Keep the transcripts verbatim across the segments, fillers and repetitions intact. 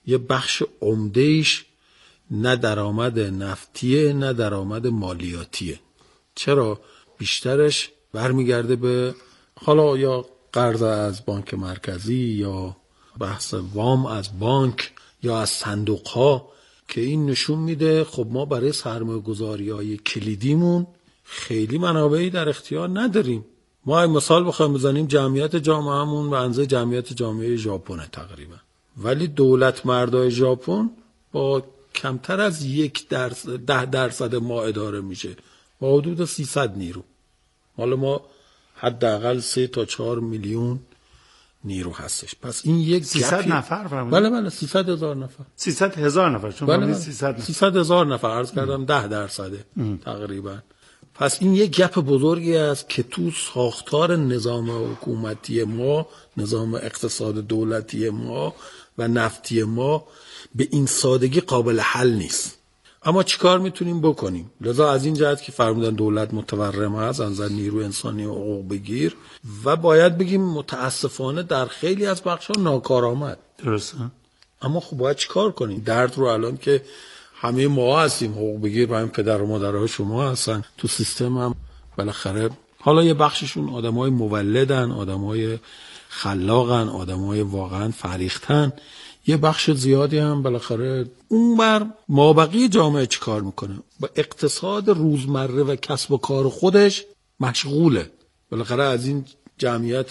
یه بخش عمده‌ایش نه درآمد نفتیه نه درآمد مالیاتیه. چرا؟ بیشترش برمیگرده به حالا یا قرض از بانک مرکزی یا بحث وام از بانک یا از صندوق ها، که این نشون میده خب ما برای سرمایه گذاری های کلیدیمون خیلی منابعی در اختیار نداریم. ما این مثال بخوایم بزنیم، جمعیت جامعهمون به اندازه جمعیت جامعه ژاپن تقریبا، ولی دولت مردای ژاپن با کمتر از یک درصد ده درصد ما اداره میشه، با حدود سیصد نیرو. حالا ما حداقل سه تا چهار میلیون نیرو هستش. پس این یک سیصد نفر فرمودید؟ بله بله سیصد هزار نفر. سیصد هزار نفر چون بله بله. سیصد سیصد هزار نفر عرض کردم ده درصده تقریبا. پس این یک گپ بزرگی است که تو ساختار نظام حکومتی ما، نظام اقتصاد دولتی ما و نفتی ما به این سادگی قابل حل نیست. اما چیکار میتونیم بکنیم؟ لذا از این جهت که فرمودن دولت متورم هست از نظر نیرو انسانی و حقوق بگیر و باید بگیم متاسفانه در خیلی از بخش‌ها ناکارآمد. درسته. اما خب باید چیکار کنیم؟ درد رو الان که همه ما هستیم، حقوق بگیر و همین پدر و مادرها شما هستن تو سیستم هم بالاخره، حالا یه بخششون آدمای مولدن، آدمای خلاقن، آدمای واقعا فریختن، یه بخش زیادی هم بالاخره اون بر مابقی جامعه چی کار میکنه؟ با اقتصاد روزمره و کسب و کار خودش مشغوله. بالاخره از این جمعیت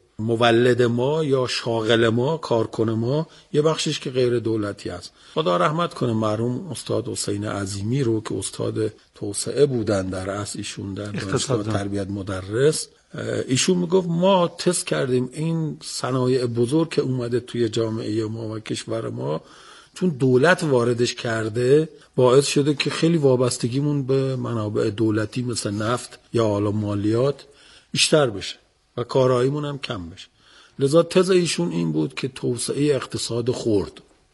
مولد ما یا شاغل ما، کارکن ما، یه بخشش که غیر دولتی است. خدا رحمت کنه مرحوم استاد حسین عظیمی رو که استاد توسعه بودن در اصل، ایشون در دانشگاه تربیت مدرس، ایشون میگفت ما تست کردیم این صنایع بزرگ که اومده توی جامعه ما و کشور ما، چون دولت واردش کرده باعث شده که خیلی وابستگیمون به منابع دولتی مثل نفت یا حالا مالیات بیشتر بشه و کاراییمون هم کم بشه. لذا تز ایشون این بود که توسعه اقتصاد خرد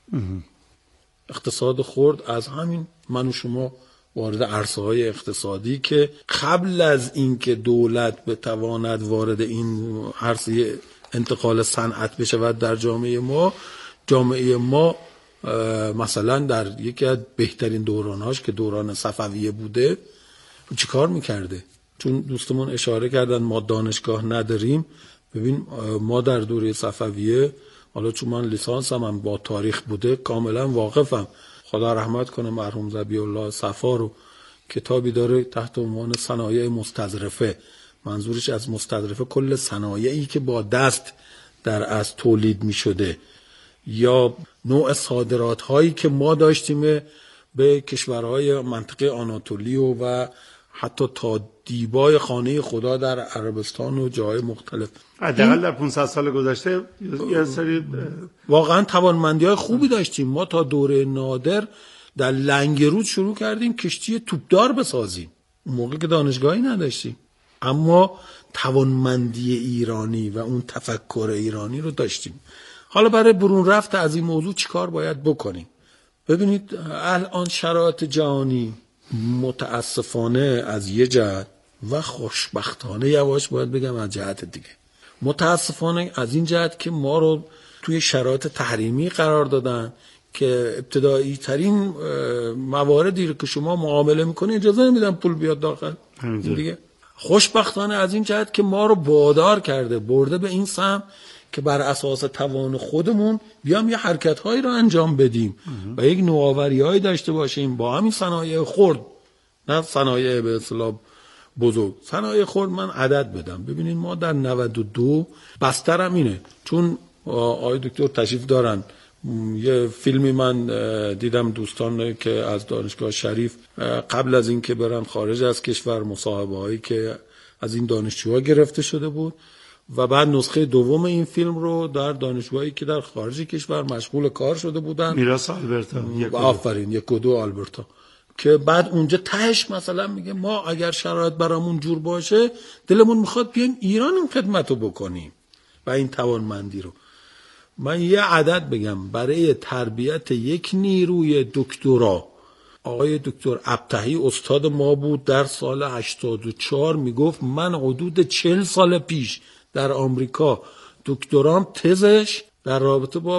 اقتصاد خرد از همین من و شما وارد عرصه‌های اقتصادی که قبل از اینکه دولت بتواند وارد این عرصه انتقال صنعت بشود در جامعه ما، جامعه ما مثلا در یکی از بهترین دورانهاش که دوران صفویه بوده چیکار میکرده؟ چون دوستمون اشاره کردن ما دانشگاه نداریم. ببین ما در دوره صفویه، حالا چون من لیسانسم هم با تاریخ بوده کاملا واقفم، خدا رحمت کنه مرحوم ذبیح الله صفا رو کتابی داره تحت عنوان صنایع مستظرفه. منظورش از مستظرفه کل صنایعی که با دست در از تولید می شده یا نوع صادرات هایی که ما داشتیم به کشورهای منطقه آناتولی و, و حتی تا دیبای خانه خدا در عربستان و جای مختلف. حداقل در پانصد سال گذشته یه سری واقعا توانمندی‌های خوبی داشتیم. ما تا دوره نادر در لنگرود شروع کردیم کشتی توپدار بسازیم، اون موقع که دانشگاهی نداشتیم، اما توانمندی ایرانی و اون تفکر ایرانی رو داشتیم. حالا برای برون رفت از این موضوع چیکار باید بکنیم؟ ببینید الان شرایط جهانی متاسفانه از یه جهت و خوشبختانه یواش باید بگم از جهت دیگه، متاسفانه از این جهت که ما رو توی شرایط تحریمی قرار دادن که ابتدایی ترین مواردی رو که شما معامله میکنه اجازه نمیدن پول بیاد داخل دیگه. خوشبختانه از این جهت که ما رو وادار کرده برده به این سمت که بر اساس توان خودمون بیام یه حرکت‌هایی رو انجام بدیم و یک نوآوری‌هایی داشته باشیم با همین صنایع خرد، نه صنایع به اصطلاح بزرگ، صنایع خرد. من عدد بدم، ببینید ما در نود و دو بسترم اینه، چون آقای دکتر تشریف دارن، یه فیلمی من دیدم دوستان که از دانشگاه شریف قبل از اینکه برن خارج از کشور مصاحبه‌هایی که از این دانشجوها گرفته شده بود و بعد نسخه دوم این فیلم رو در دانشجوهایی که در خارج کشور مشغول کار شده بودن، میراث آلبرتا، آفرین یک و دو آلبرتا، که بعد اونجا تهش مثلا میگه ما اگر شرایط برامون جور باشه دلمون میخواد بیایم ایران این خدمت رو بکنیم و این توانمندی رو. من یه عدد بگم، برای تربیت یک نیروی دکترا آقای دکتر ابطحی استاد ما بود در سال هشتاد و چهار، میگفت من حدود چهل سال پیش در آمریکا دکترام تزش در رابطه با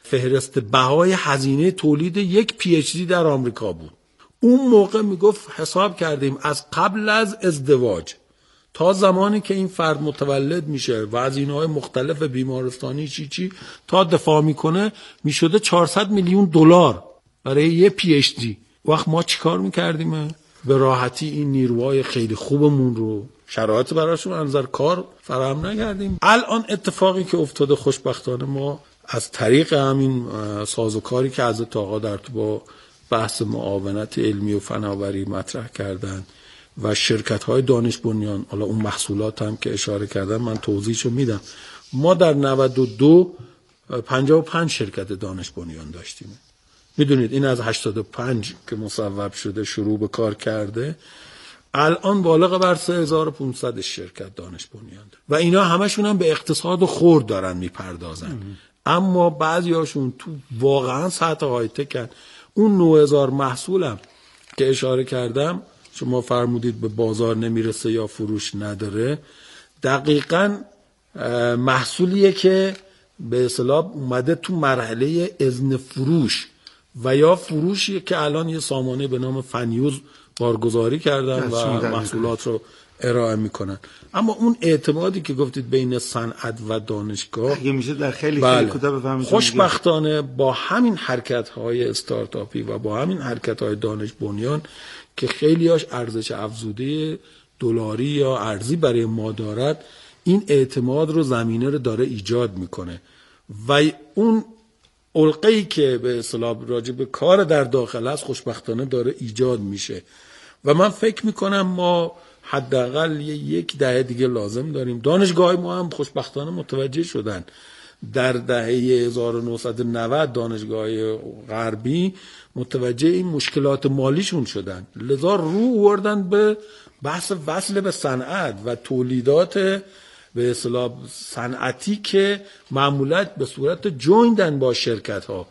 فهرست بهای هزینه تولید یک پی اچ دی در آمریکا بود. اون موقع میگفت حساب کردیم از قبل از ازدواج تا زمانی که این فرد متولد میشه و هزینه‌های مختلف بیمارستانی چی چی تا دفاع میکنه میشده چهارصد میلیون دلار برای یه پی اچ دی. وقت ما چیکار میکردیم؟ به راحتی این نیروهای خیلی خوبمون رو شرایط براشون از نظر کار فراهم نکردیم. الان اتفاقی که افتاده خوشبختانه ما از طریق همین سازوکاری که حضرت آقا در تو با بحث معاونت علمی و فناوری مطرح کردن و شرکت‌های دانش بنیان، حالا اون محصولات هم که اشاره کردن من توضیحشو میدم. ما در نود و دو پنجاه و پنج شرکت دانش بنیان داشتیم. میدونید این از هشتاد و پنج که مصوب شده شروع به کار کرده، الان بالغ بر سه هزار و پانصد شرکت دانش بنیان داره و اینا همشون هم به اقتصاد خرد دارن میپردازن. اما بعضیاشون تو واقعا سطح های تکن. اون نه هزار محصولم که اشاره کردم شما فرمودید به بازار نمیرسه یا فروش نداره، دقیقاً محصولیه که به اصطلاح اومده تو مرحله اذن فروش و یا فروشیه که الان یه سامانه به نام فنیوز بارگذاری کردن و محصولات رو ارائه میکنن. اما اون اعتمادی که گفتید بین صنعت و دانشگاه اگه میشه در خیلی بله. خیلی کوتاه بفهمید. خوشبختانه با همین حرکت‌های استارتاپی و با همین حرکت‌های دانش بنیان که خیلیاش ارزش افزوده دلاری یا ارزی برای ما دارد، این اعتماد رو زمینه رو داره ایجاد میکنه و اون علقه‌ای که به اصطلاح راجع به کار در داخل است خوشبختانه داره ایجاد میشه و من فکر میکنم ما حداقل یک دهه دیگه لازم داریم. دانشگاه ما هم خوشبختانه متوجه شدن در دهه هزار و نهصد و نود دانشگاه غربی متوجه این مشکلات مالیشون شدن، لذا رو آوردن به بحث وصل به صنعت و تولیدات به اصطلاح صنعتی که معمولا به صورت جویندن با شرکت ها.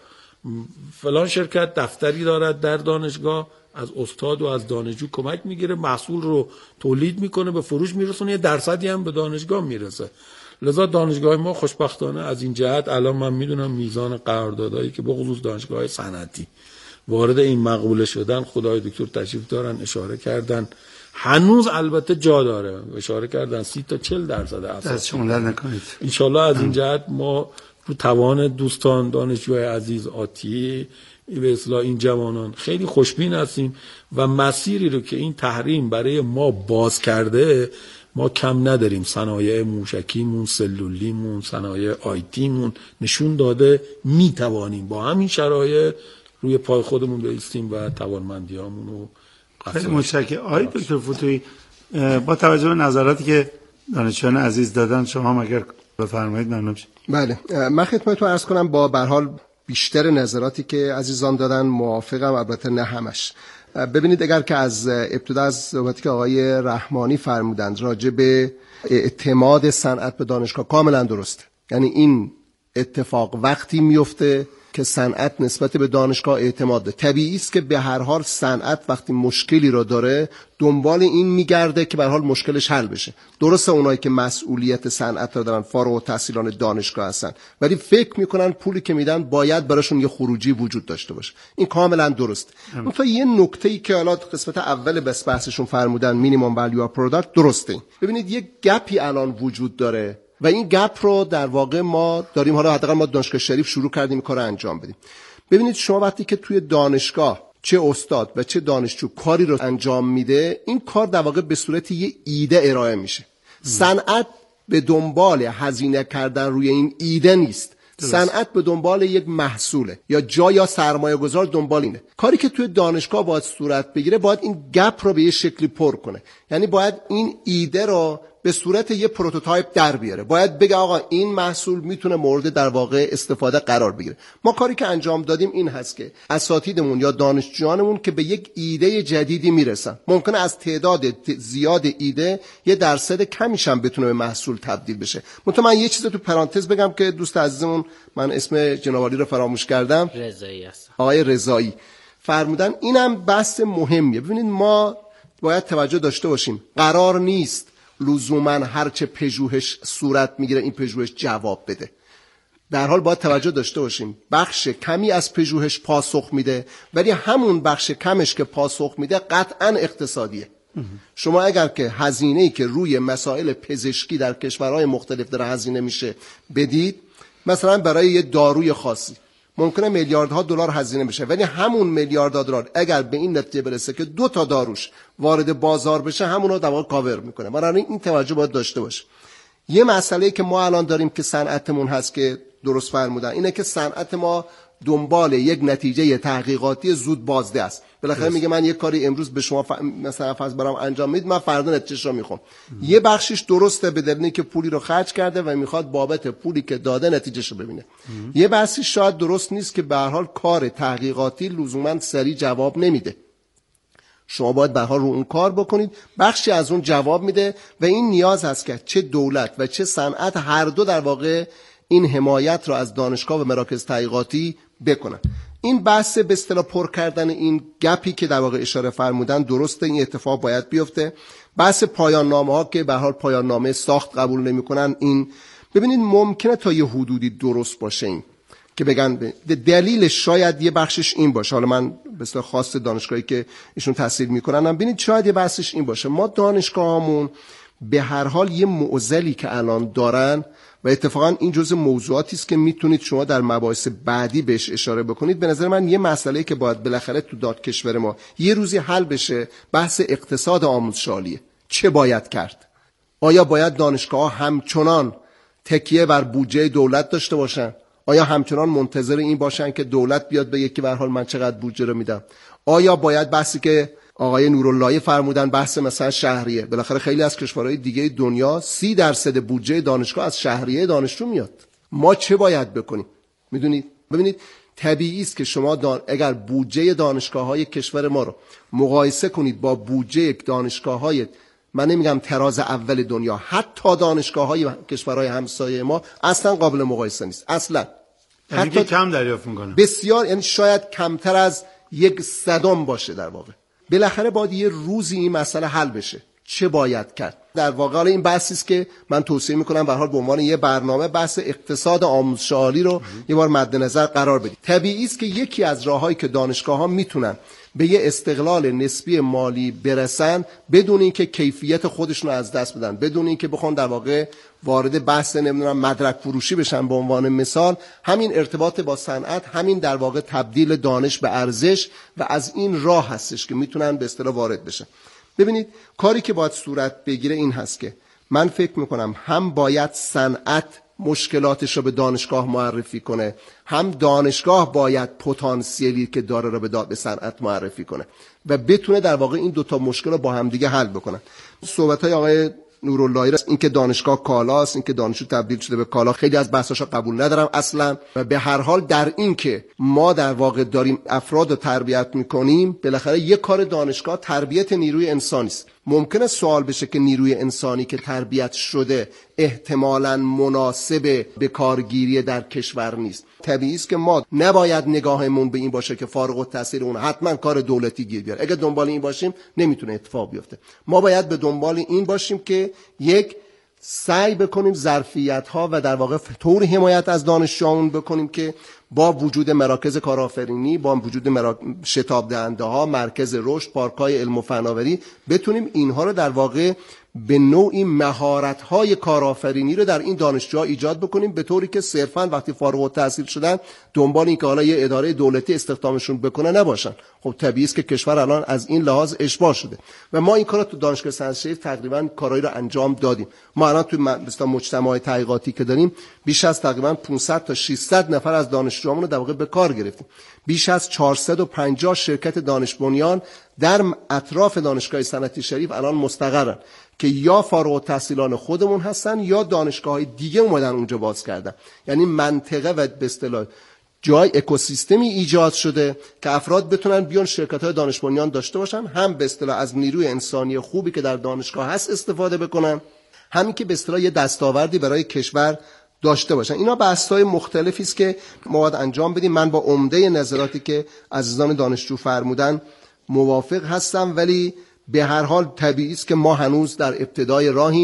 فلان شرکت دفتری دارد در دانشگاه، از استاد و از دانشجو کمک میگیره، محصول رو تولید میکنه، به فروش میرسونه، یه درصدی هم به دانشگاه میرسه. لذا دانشگاه ما خوشبختانه از این جهت الان من میدونم میزان قراردادایی که به خصوص دانشگاه صنعتی وارد این مقوله شدن، خدای دکتر تشریف دارن اشاره کردن، هنوز البته جا داره، اشاره کردن سی تا چهل درصد دست شما در نکنید. انشالله از این جهت ما رو توان دوستان دانشجوی عزیز آتی به اصطلاح این جوانان خیلی خوشبین هستیم و مسیری رو که این تحریم برای ما باز کرده ما کم نداریم. صنایع موشکیمون، سلولیمون، صنایع آیتیمون نشون داده میتوانیم با همین شرایط روی پای خودمون بایستیم و توانمندیامون رو خیلی متشکرم. آقای دکتر فتوحی، با توجه به نظراتی که دانشجویان عزیز دادن شما هم اگر بفرمایید ممنون میشم. بله، من خدمتتون عرض کنم با به هر حال بیشتر نظراتی که عزیزان دادن موافقم، البته نه همش. ببینید اگر که از ابتدا از صحبتی که آقای رحمانی فرمودند راجع به اعتماد صنعت به دانشگاه کاملا درسته. یعنی این اتفاق وقتی میفته که صنعت نسبت به دانشگاه اعتماد داره. طبیعی است که به هر حال صنعت وقتی مشکلی رو داره دنبال این میگرده که به هر حال مشکلش حل بشه. درسته اونایی که مسئولیت صنعت رو دارن فارغ التحصیلان دانشگاه هستن، ولی فکر میکنن پولی که میدن باید براشون یه خروجی وجود داشته باشه. این کاملا درست. اون یه نکته‌ای که حالا قسمت اول بس بحثشون فرمودن مینیمم ولیو پروداکت درسته. ببینید یه گپی الان وجود داره و این گپ رو در واقع ما داریم، حالا حداقل ما دانشگاه شریف شروع کردیم کار انجام بدیم. ببینید شما وقتی که توی دانشگاه چه استاد و چه دانشجو کاری رو انجام میده، این کار در واقع به صورت یه ایده ارائه میشه. صنعت به دنبال هزینه کردن روی این ایده نیست. صنعت به دنبال یک محصوله یا جا یا سرمایه گذار دنبال اینه. کاری که توی دانشگاه باید صورت بگیره باید این گپ رو به یه شکلی پر کنه. یعنی باید این ایده رو به صورت یه پروتوتایپ در بیاره. باید بگه آقا این محصول میتونه مورد در واقع استفاده قرار بگیره. ما کاری که انجام دادیم این هست که اساتیدمون یا دانشجویانمون که به یک ایده جدیدی میرسن، ممکنه از تعداد زیاد ایده یه درصد کمیش هم بتونه به محصول تبدیل بشه. مثلا من یه چیز تو پرانتز بگم که دوست عزیزمون، من اسم جناب عالی رو فراموش کردم، رضایی است. آقای رضایی فرمودن، اینم بحث مهمیه. ببینید ما باید توجه داشته باشیم، قرار نیست لزوما هر چه پژوهش صورت میگیره این پژوهش جواب بده. در حال باید توجه داشته باشیم بخش کمی از پژوهش پاسخ میده، ولی همون بخش کمش که پاسخ میده قطعا اقتصادیه. شما اگر که هزینه‌ای که روی مسائل پزشکی در کشورهای مختلف داره هزینه میشه بدید، مثلا برای یه داروی خاصی ممکنه میلیاردها دلار هزینه بشه، ولی همون میلیاردها دلار اگر به این نتیجه برسه که دو تا داروش وارد بازار بشه همون رو در واقع کاور میکنه. بنابراین این توجه باید داشته باشه. یه مسئله که ما الان داریم که صنعتمون هست که درست فرمودن اینه که صنعت ما دنبال یک نتیجه تحقیقاتی زود بازده است. بالاخره میگه من یک کاری امروز به شما ف... مثلا فرض برام انجام میدید، من فردا نتیجهش رو میخوام. یه بخشش درسته به دلیلی که پولی رو خرج کرده و میخواد بابت پولی که داده نتیجهش رو ببینه. ام. یه بخشش شاید درست نیست که به هر حال کار تحقیقاتی لزوما سریع جواب نمیده. شما باید به هر حال رو اون کار بکنید، بخشی از اون جواب میده و این نیاز هست که چه دولت و چه صنعت هر دو در واقع این حمایت رو از دانشگاه و مراکز تحقیقاتی بکنن. این بحث به اصطلاح پر کردن این گپی که در واقع اشاره فرمودن درسته، این اتفاق باید بیفته. بحث پایان نامه ها که به هر حال پایان نامه ساخت قبول نمیکنن، این ببینید ممکنه تا یه حدودی درست باشه این که بگن دلیلش شاید یه بخشش این باشه. حالا من به اصطلاح خاص دانشگاهی که ایشون تحصیل میکنن ببینید شاید یه بحثش این باشه. ما دانشگاهامون به هر حال یه معضلی که الان دارن و اتفاقا این جزء موضوعاتی است که میتونید شما در مباحث بعدی بهش اشاره بکنید. به نظر من یه مسئله که باید بالاخره تو داد کشور ما یه روزی حل بشه بحث اقتصاد آموزش‌عالیه. چه باید کرد؟ آیا باید دانشگاه‌ها همچنان تکیه بر بودجه دولت داشته باشن؟ آیا همچنان منتظر این باشن که دولت بیاد بگه که به هر حال من چقدر بودجه رو میدم؟ آیا باید بحثی که آقای نوراللهی فرمودن بحث مثلا شهریه، بالاخره خیلی از کشورهای دیگه دنیا سی درصد بودجه دانشگاه از شهریه دانشجو میاد. ما چه باید بکنیم؟ میدونید ببینید طبیعی است که شما دان... اگر بودجه دانشگاه‌های کشور ما رو مقایسه کنید با بودجه دانشگاه‌های، من نمیگم تراز اول دنیا، حتی دانشگاه‌های کشورهای همسایه ما اصلا قابل مقایسه نیست اصلا. یعنی حتی کم دریافت می‌کنه. بسیار، یعنی شاید کمتر از یک صدم باشه در واقع. بالاخره باید یه روزی این مسئله حل بشه. چه باید کرد؟ در واقع این بحثی است که من توصیه میکنم به هر حال به عنوان یه برنامه بحث اقتصاد آموزش عالی رو یه بار مد نظر قرار بدید. طبیعی است که یکی از راههایی که دانشگاه‌ها میتونن به یه استقلال نسبی مالی برسن بدون اینکه کیفیت خودشون رو از دست بدن، بدون اینکه بخوان در واقع وارد بحث نمیدونم مدرک فروشی بشن به عنوان مثال، همین ارتباط با صنعت، همین در واقع تبدیل دانش به ارزش و از این راه هستش که میتونن به اصطلاح وارد بشن. ببینید کاری که باید صورت بگیره این هست که من فکر میکنم هم باید صنعت مشکلاتش رو به دانشگاه معرفی کنه، هم دانشگاه باید پتانسیلی که داره رو به, به صنعت معرفی کنه و بتونه در واقع این دوتا مشکل رو با هم دیگه حل بکنن. صحبت‌های آقای نوراللهی این که دانشگاه کالاست، این که دانشجو تبدیل شده به کالا، خیلی از بحثاشو قبول ندارم اصلا. و به هر حال در این که ما در واقع داریم افراد رو تربیت میکنیم، بالاخره یک کار دانشگاه تربیت نیروی انسانی است. ممکنه سوال بشه که نیروی انسانی که تربیت شده احتمالاً مناسب به کارگیری در کشور نیست. طبیعی است که ما نباید نگاهمون به این باشه که فارغ التحصیل اون حتما کار دولتی گیر بیاره. اگه دنبال این باشیم نمیتونه اتفاق بیفته. ما باید به دنبال این باشیم که یک سعی بکنیم ظرفیت‌ها و در واقع طور حمایت از دانشجویان بکنیم که با وجود مراکز کارآفرینی، با وجود مرا... شتاب دهنده ها، مرکز رشد، پارک‌های علم و فناوری، بتونیم اینها رو در واقع به نوعی مهارت‌های کارآفرینی رو در این دانشجوها ایجاد بکنیم، به طوری که صرفاً وقتی فارغ التحصیل شدن دنبال این که حالا یه اداره دولتی استخدامشون بکنه نباشن. خب طبیعی است که کشور الان از این لحاظ اشباع شده و ما این کارا تو دانشگاه صنعت شریف تقریباً کارایی رو انجام دادیم. ما الان تو مثلا مجتمع تحقیقاتی که داریم بیش از تقریباً پانصد تا ششصد نفر از دانشجوامون رو در واقع به کار گرفتیم. بیش از چهارصد و پنجاه شرکت دانش بنیان در اطراف دانشگاه صنعتی شریف الان مستقرن که یا فارغ التحصیلان خودمون هستن یا دانشگاه‌های دیگه اومدن اونجا باز کردن. یعنی منطقه و به اصطلاح جای اکوسیستمی ایجاد شده که افراد بتونن بیان شرکت‌های دانش بنیان داشته باشن، هم به اصطلاح از نیروی انسانی خوبی که در دانشگاه هست استفاده بکنن، همین که به اصطلاح یه دستاوردی برای کشور داشته باشن. اینا بحث‌های مختلفی است که ما باید انجام بدیم. من با عمده نظراتی که عزیزان دانشجو فرمودن موافق هستم، ولی به هر حال طبیعی است که ما هنوز در ابتدای راهیم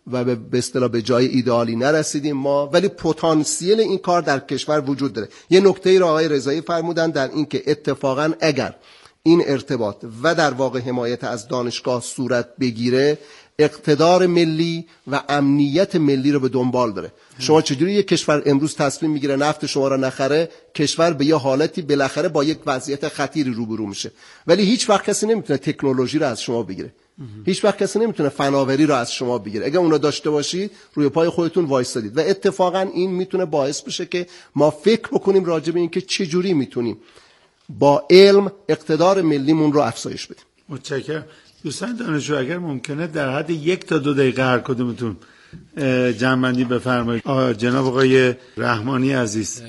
و به اصطلاح به جای ایدئالی نرسیدیم ما، ولی پتانسیل این کار در کشور وجود داره. یه نکته‌ای رو آقای رضایی فرمودن در این که اتفاقا اگر این ارتباط و در واقع حمایت از دانشگاه صورت بگیره، اقتدار ملی و امنیت ملی رو به دنبال داره. شما چجوری یک کشور امروز تصمیم میگیره نفت شما را نخره؟ کشور به یه حالتی بالاخره با یک وضعیت خطیری روبرو میشه، ولی هیچ وقت کسی نمیتونه تکنولوژی رو از شما بگیره، هیچ وقت کسی نمیتونه فناوری رو از شما بگیره. اگه اون رو داشته باشید روی پای خودتون وایسادید و اتفاقا این میتونه باعث بشه که ما فکر بکنیم راجع به این که چجوری میتونیم با علم اقتدار ملیمون رو افزایش بدیم. متشکرم. دوستان دانشجو اگر ممکنه در حد یک تا دو دقیقه هر کدومتون جمع‌بندی بفرمایید. جناب آقای رحمانی عزیز،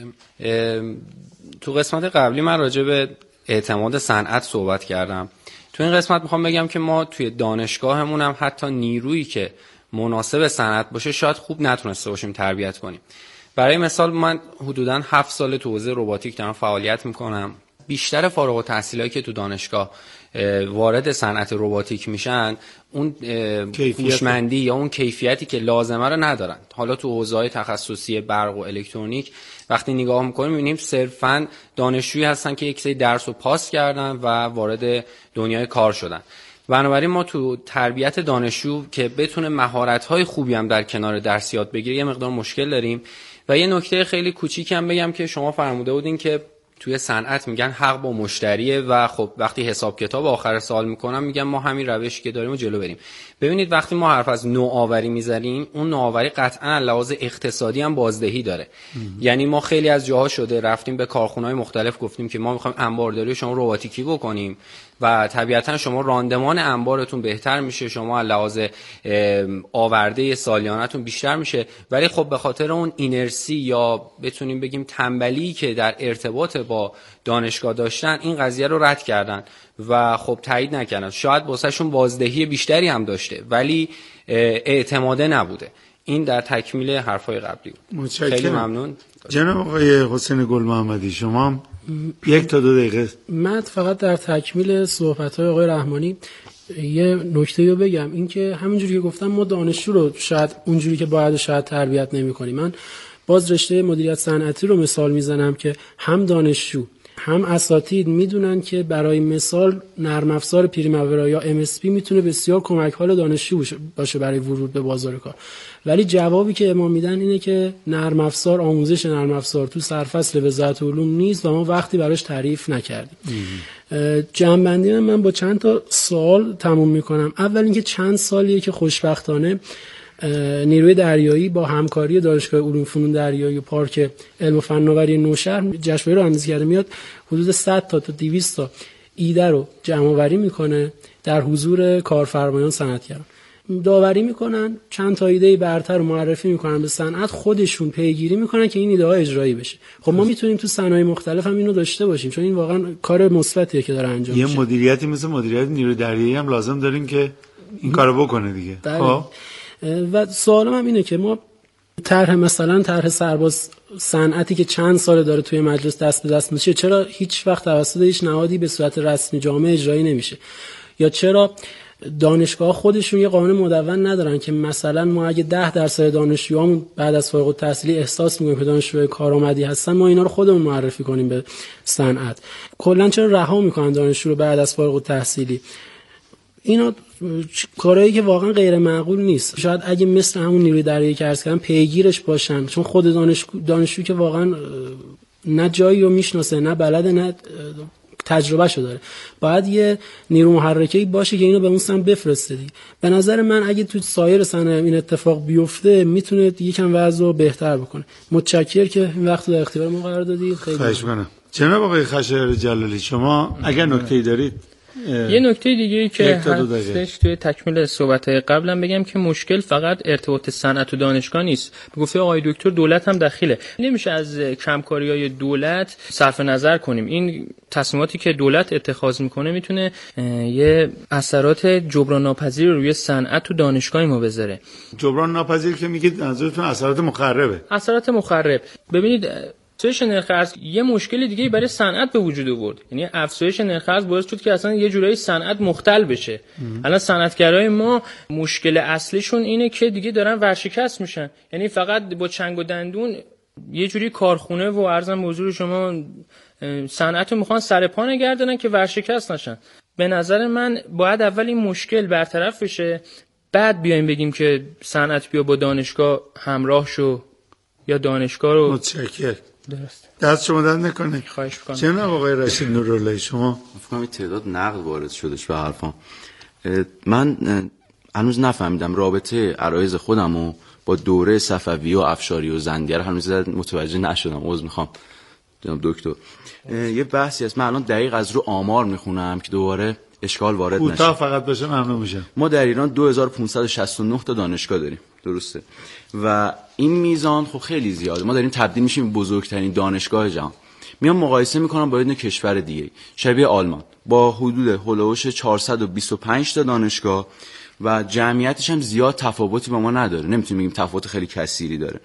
تو قسمت قبلی من راجع به اعتماد صنعت صحبت کردم. تو این قسمت میخوام بگم که ما توی دانشگاهمون هم حتی نیرویی که مناسب صنعت باشه شاید خوب نتونسته باشیم تربیت کنیم. برای مثال من حدوداً هفت سال تو حوزه رباتیک دارم فعالیت میکنم. بیشتر فارغ التحصیلایی که تو دانشگاه وارد صنعت رباتیک میشن اون هوشمندی یا اون کیفیتی که لازمه رو ندارن. حالا تو حوزه‌های تخصصی برق و الکترونیک وقتی نگاه میکنیم میبینیم صرفاً دانشجویی هستن که یک سری درس رو پاس کردن و وارد دنیای کار شدن. بنابراین ما تو تربیت دانشجو که بتونه مهارت‌های خوبی هم در کنار درس یاد بگیره یه مقدار مشکل داریم. و یه نکته خیلی کوچیکی هم بگم که شما فرموده بودین که توی صنعت میگن حق با مشتریه و خب وقتی حساب کتاب آخر سال میکنم میگن ما همین روشی که داریم و جلو بریم. ببینید وقتی ما حرف از نوآوری میزنیم اون نوآوری قطعا لحاظ اقتصادی هم بازدهی داره. یعنی ما خیلی از جاها شده رفتیم به کارخونه‌های مختلف گفتیم که ما میخوایم انبارداری شما رباتیکی بکنیم و طبیعتا شما راندمان انبارتون بهتر میشه، شما لحاظ آورده سالیانتون بیشتر میشه، ولی خب به خاطر اون اینرسی یا بتونیم بگیم تنبلی که در ارتباط با دانشگاه داشتن این قضیه رو رد کردن و خب تایید نکردن. شاید واسهشون بازدهی بیشتری هم داشته ولی اعتماده نبوده. این در تکمیل حرفای قبلی بود. متشکرم. خیلی ممنون. جناب آقای حسین گل محمدی شما یک تا دو دقیقه. من فقط در تکمیل صحبت‌های آقای رحمانی یه نکته رو بگم، این که همینجوری که گفتم ما دانشجو رو شاید اونجوری که باید شاید تربیت نمی‌کنیم. من باز رشته مدیریت صنعتی رو مثال میزنم که هم دانشجو هم اساتید میدونن که برای مثال نرم افزار پریماورا یا ام اس پی میتونه بسیار کمک حال دانشجو باشه برای ورود به بازار کار، ولی جوابی که ما میدن اینه که نرم افزار، آموزش نرم افزار تو سرفصل وزارت علوم نیست و ما وقتی براش تعریف نکردیم. جمع‌بندی من با چند تا سوال تموم میکنم. اول اینکه چند سالیه که خوشبختانه نیروی دریایی با همکاری دانشگاه علوم فنون دریایی و پارک علم و فناوری نوشهر جشنواره رو اندازی کرده میاد حدود صد تا تا دویست تا ایده رو جمع آوری میکنه در حضور کارفرمایان صنعتگران. داوری میکنن، چند تا ایده برتر رو معرفی میکنن به صنعت، خودشون پیگیری میکنن که این ایده ها اجرایی بشه. خب ما میتونیم تو صنایع مختلف هم اینو داشته باشیم چون این واقعا کار مثبتیه که داره انجام میشه. یه مدیریتی مثل مدیریت نیروی دریایی هم لازم داریم که این کارو بکنه دیگه. خب و سوالم هم اینه که ما طرح مثلا طرح سرباز صنعتی که چند سال داره توی مجلس دست به دست میشه، چرا هیچ وقت توسط هیچ نهادی به صورت رسمی جامع اجرایی نمیشه؟ یا چرا دانشگاه خودشون یه قانون مدون ندارن که مثلا ما اگه ده درصد دانشجوامون بعد از فارغ التحصیلی احساس میکنیم که دانشجوی کارآمدی هستن ما اینا رو خودمون معرفی کنیم به صنعت؟ کلا چرا رها میکنن دانشجو رو بعد از فارغ التحصیلی؟ اینا کارهایی که واقعا غیر معقول نیست. شاید اگه مثل همون نیروی دریایی که عرض کردم پیگیرش باشن، چون خود دانشجو دانشجو که واقعا نه جایی رو میشناسه نه بلده نه تجربهشو داره، باید یه نیرو محرکه‌ای باشه که اینو به اون سمت بفرسته دیگه. به نظر من اگه تو سایر صنایع این اتفاق بیفته میتونه یکم وضع رو بهتر بکنه. متشکرم که این وقت رو در اختیار ما قرار دادید. خیلی ممنون. جناب آقای خشایار جلالی شما اگر نکته‌ای دارید. یه نکته دیگه که هستش توی تکمیل صحبت‌های قبلم بگم که مشکل فقط ارتباط صنعت و دانشگاه نیست. به گفته آقای دکتر دولت هم دخیله. نمیشه از کمکاری‌های دولت صرف نظر کنیم. این تصمیماتی که دولت اتخاذ میکنه میتونه یه اثرات جبران ناپذیر روی صنعت و دانشگاه ما بذاره. جبران ناپذیر که میگید منظورتون اثرات مخربه؟ اثرات مخرب. ببینید افزایش نرخ ارز یه مشکل دیگه برای صنعت به وجود آورد. یعنی افزایش نرخ ارز باعث شد که اصلا یه جورایی صنعت مختل بشه. الان صنعتگرای ما مشکل اصلیشون اینه که دیگه دارن ورشکست میشن. یعنی فقط با چنگ و دندون یه جوری کارخونه و عرضم به حضور شما صنعت رو میخوان سر پا نگردونن که ورشکست نشن. به نظر من باید اول این مشکل برطرف بشه، بعد بیایم بگیم که صنعت بیا با دانشگاه همراه شو یا دانشگاه رو. متشکرم. درست. دست شما درد نکنه. خواهش می‌کنم. جناب آقای رشید نوراللهی شما فکر کنم تعداد نقد وارد شدش به حرفام. من هنوز نفهمیدم رابطه عرایض خودمو با دوره صفوی و افشاری و زندیه هنوز متوجه نشدم. عذر میخوام جناب دکتر. یه بحثی هست، من الان دقیق از رو آمار میخونم که دوباره اشکال وارد نشه. کوتاه فقط باشه ممنون میشم. ما در ایران دو هزار و پانصد و شصت و نه تا دانشگاه داریم، درسته؟ و این میزان خب خیلی زیاده. ما داریم تبدیل میشیم به بزرگترین دانشگاه جهان. میام مقایسه میکنم با یه کشور دیگه شبیه آلمان با حدود هولوش چهارصد و بیست و پنج تا دانشگاه و جمعیتش هم زیاد تفاوتی با ما نداره. نمیتونیم بگیم تفاوت خیلی کثیری داره.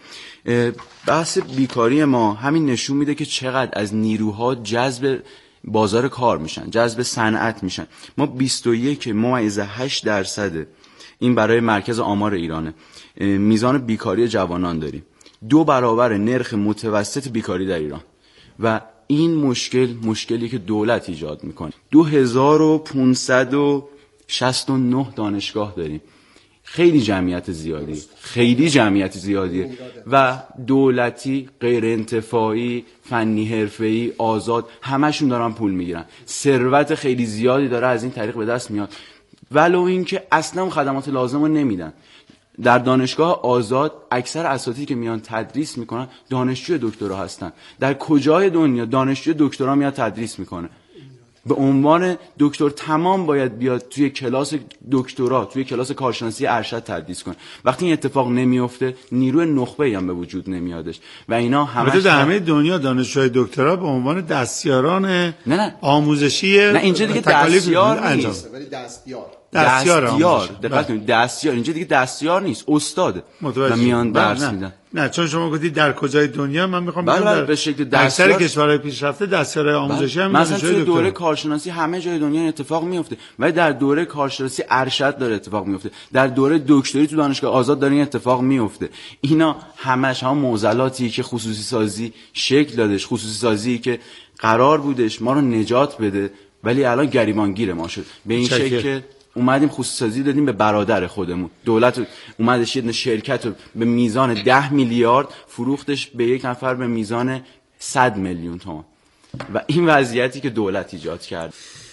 بحث بیکاری ما همین نشون میده که چقدر از نیروها جذب بازار کار میشن، جذب صنعت میشن. ما بیست و یک ممیز هشت درصد، این برای مرکز آمار ایرانه، میزان بیکاری جوانان داریم. دو برابر نرخ متوسط بیکاری در ایران و این مشکل مشکلی که دولت ایجاد میکنه. دو هزار و پانصد و شصت و نه دانشگاه داریم. خیلی جمعیت زیادی، خیلی جمعیت زیادیه و دولتی، غیر انتفاعی، فنی، حرفه‌ای، آزاد، همشون دارن پول میگیرن. ثروت خیلی زیادی داره از این طریق به دست میاد، ولو اینکه اصلا اون خدمات لازم رو نمیدن. در دانشگاه آزاد اکثر اساتیدی که میان تدریس میکنن دانشجوی دکترا هستن. در کجای دنیا دانشجوی دکترا میاد تدریس میکنه؟ به عنوان دکتر تمام باید بیاد توی کلاس دکترا، توی کلاس کارشناسی ارشد تدریس کنه. وقتی این اتفاق نمیفته نیروی نخبه‌ای هم به وجود نمیادش و اینا همش در همه دنیا دانشجوی دکترا به عنوان دستیاران نه نه آموزشی نه اینجا دیگه دستیار نیست، ولی دستیار دستیار دستیار دقت کنید، دستیار اینجا دیگه دستیار نیست، استاده و میان درس میدن. نه چون شما گفتید در کجای دنیا، من میخوام بله بگم در به شکل دستیار اکثر کشورهای پیشرفته دستیارای آموزشی هم مثلا توی دوره کارشناسی همه جای دنیا این اتفاق میفته، ولی در دوره کارشناسی ارشد داره اتفاق میفته، در دوره دکتری تو دانشگاه آزاد داره این اتفاق میفته. اینا همش هم معضلاتی که خصوصی سازی شکل دادش، خصوصی سازی که قرار بودش ما رو نجات بده ولی الان گریبانگیر ما شد. به این شکل که اومدیم خصوصی سازی دادیم به برادر خودمون. دولت اومدش یه شرکت رو به میزان ده میلیارد فروختش به یک نفر به میزان صد میلیون تومان و این وضعیتی که دولت ایجاد کرد.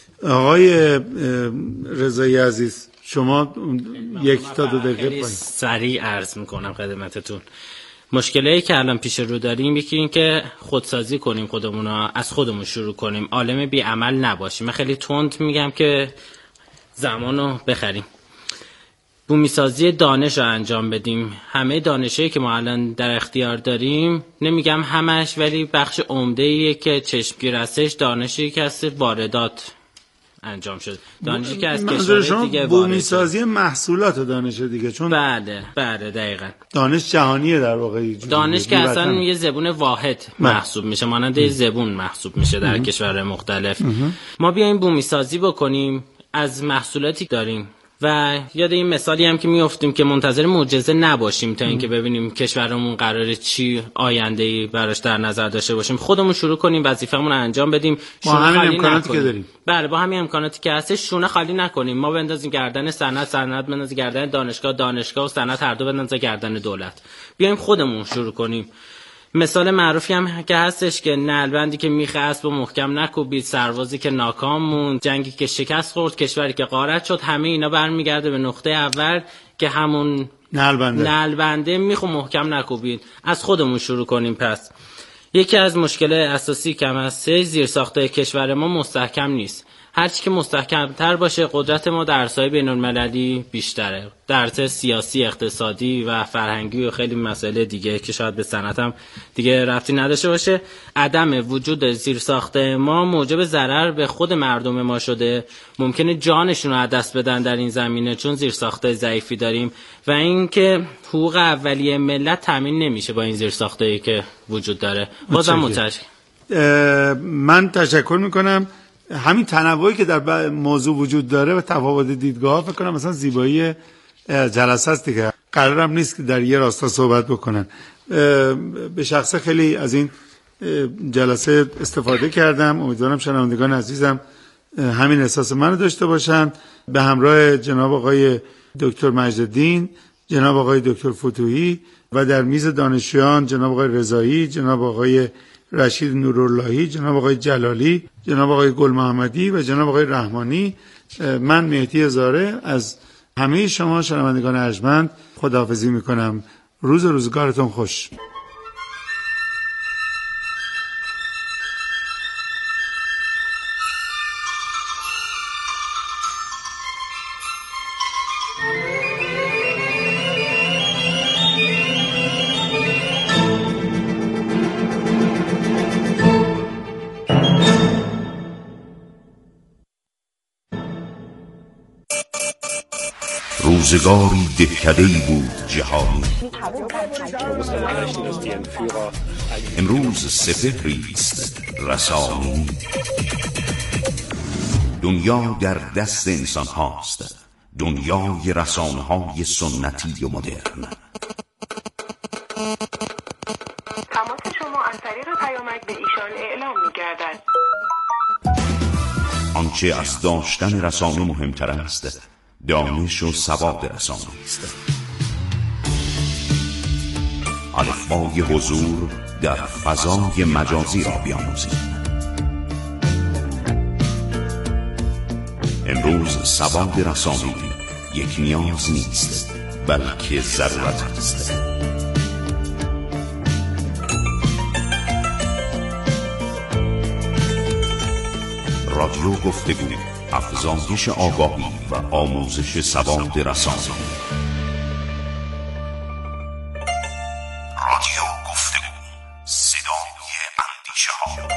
آقای رضایی عزیز شما یک تا دو دقیقه پایین سریع عرض میکنم خدمتتون. مشکلی که الان پیش رو داریم یکی این که خودسازی کنیم، خودمون از خودمون شروع کنیم، عالم بی عمل نباشیم. من خیلی تند میگم که زمانو بخریم، بومیسازی دانش رو انجام بدیم. همه دانشی که ما الان در اختیار داریم، نمیگم همش ولی بخش عمده‌ایه که چشمگیر هستش دانشی که از واردات انجام شد، دانشی که از کشور دیگه بومیسازی محصولات دانش دیگه، چون بله بله دقیقاً دانش جهانیه در واقع، دانش که اصلا یه زبون واحد محسوب میشه، مانند یه زبون محسوب میشه در کشور مختلف. ما بیایم بومیسازی بکنیم از محصولاتی داریم و یاد این مثالی هم که میافتیم که منتظر معجزه نباشیم تا اینکه ببینیم کشورمون قراره چی آینده‌ای براش در نظر داشته باشیم. خودمون شروع کنیم وظیفه‌مون رو انجام بدیم با همین امکاناتی که داریم. بله با همین امکاناتی که هست شونه خالی نکنیم. ما بندازیم گردن صنعت، صنعت بندازیم گردن دانشگاه، دانشگاه و صنعت هر دو بندازیم گردن دولت. بیایم خودمون شروع کنیم. مثال معروفی هم که هستش که نعلبندی که میخه اسب و محکم نکوبید، سربازی که ناکام موند، جنگی که شکست خورد، کشوری که غارت شد، همه اینا برمیگرده به نقطه اول که همون نعلبنده نعلبنده میخو محکم نکوبید. از خودمون شروع کنیم. پس یکی از مشکل اساسی که هم هست، زیرساختای کشور ما مستحکم نیست. هرچی که مستحکم‌تر باشه قدرت ما در عرصه‌های بین‌المللی بیشتره، در عرصه سیاسی، اقتصادی و فرهنگی و خیلی مسائل دیگه که شاید به صنعت هم دیگه ربطی نداشته باشه. عدم وجود زیرساخت ما موجب ضرر به خود مردم ما شده، ممکنه جانشون رو از دست بدن در این زمینه چون زیرساخت ضعیفی داریم و اینکه حقوق اولیه ملت تامین نمیشه با این زیرساختایی که وجود داره. بازم متشکرم. من تشکر میکنم. همین تنوعی که در موضوع وجود داره و تفاوت دیدگاه فکر کنم مثلا زیبایی جلسه است دیگه. قرارم نیست که در یه راستا صحبت بکنن. به شخصه خیلی از این جلسه استفاده کردم. امیدوارم شنوندگان عزیزم همین احساس منو داشته باشن. به همراه جناب آقای دکتر مجدالدین، جناب آقای دکتر فتوحی و در میز دانشجویان جناب آقای رضایی، جناب آقای رشید نوراللهی، جناب آقای جلالی، جناب آقای گل محمدی و جناب آقای رحمانی، من مهدی هزاره از همه شما شنوندگان ارجمند خداحافظی میکنم. روز روزگارتون خوش. روزگاری دهکده‌ای بود جهانی، امروز سپهری است رسانی. دنیا در دست انسان هاست، دنیای رسانه های سنتی و مدرن. تماس شما از طریق پیامک به ایشان اعلام می‌گردد. آنچه از داشتن رسانه مهمتر است دانش و سواد رسانه است. الفبای حضور در فضای مجازی را بیاموزید. امروز سواد رسانه‌ای یک نیاز نیست بلکه ضرورت است. رادیو گفتگو، افزایش آگاهی و آموزش سواد رسانه‌ای. رادیو گفتگو، صدای اندیشه ها.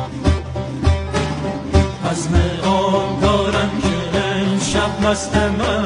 مست من